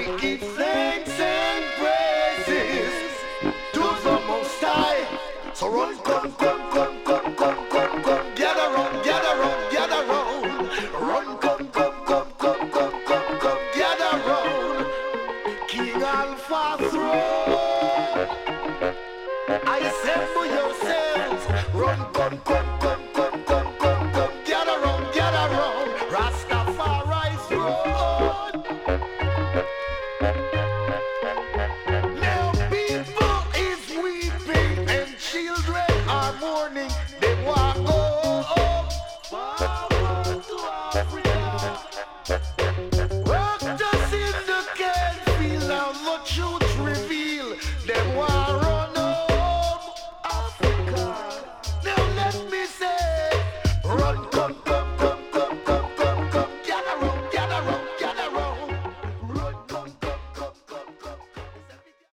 give thanks and praises to the Most High. So run, come, come, come, come, come, come, come, gather round, gather round, gather round. Run, come, come, come, come, come, come, come, gather round. King Alpha throne. I assemble yourselves. Run, come, come, come, come, come, come, come, gather round, gather round. Rastafari throne. Now people is weeping and children are mourning. They walk home. Forward to Africa. Work just in the can feel how the truth reveal. Them war run home. Africa. Now let me say, run, come, come, come, come, come, come, come, gather round, gather round, gather round.